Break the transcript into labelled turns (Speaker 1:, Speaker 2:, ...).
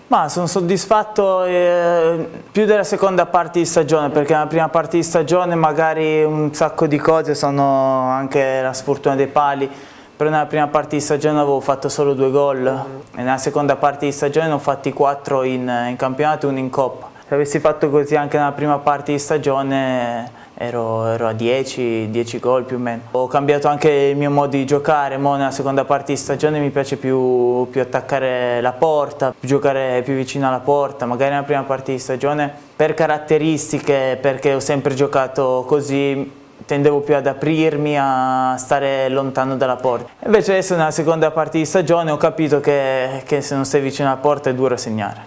Speaker 1: Ma sono soddisfatto più della seconda parte di stagione, perché nella prima parte di stagione magari un sacco di cose sono anche la sfortuna dei pali, però nella prima parte di stagione avevo fatto solo 2 gol e nella seconda parte di stagione ne ho fatti 4 in campionato e 1 in Coppa. Se avessi fatto così anche nella prima parte di stagione ero a 10 gol più o meno. Ho cambiato anche il mio modo di giocare, nella seconda parte di stagione mi piace più attaccare la porta, giocare più vicino alla porta, magari nella prima parte di stagione per caratteristiche, perché ho sempre giocato così, tendevo più ad aprirmi, a stare lontano dalla porta. Invece adesso nella seconda parte di stagione ho capito che se non stai vicino alla porta è duro segnare.